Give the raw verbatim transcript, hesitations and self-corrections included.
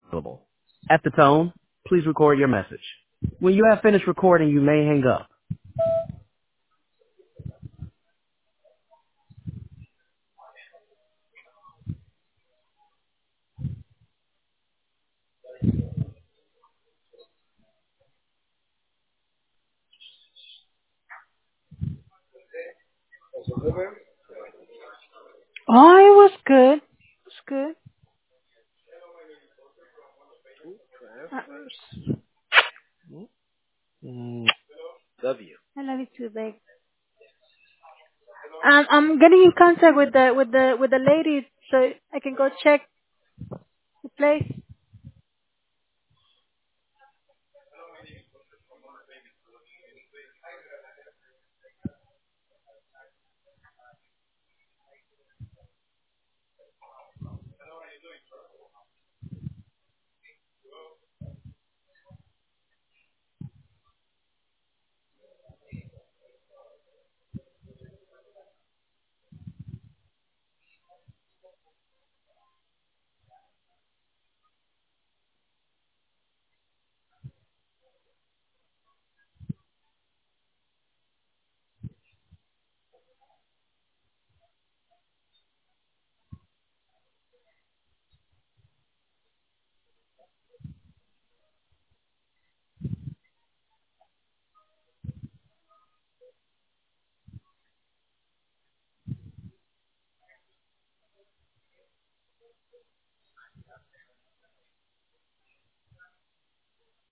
available. At the tone, please record your message. When you have finished recording, you may hang up. Oh, it was good. It was good. Uh, Mm, W. I love you too, babe. Um, I'm getting in contact with the with the with the lady so I can go check the place.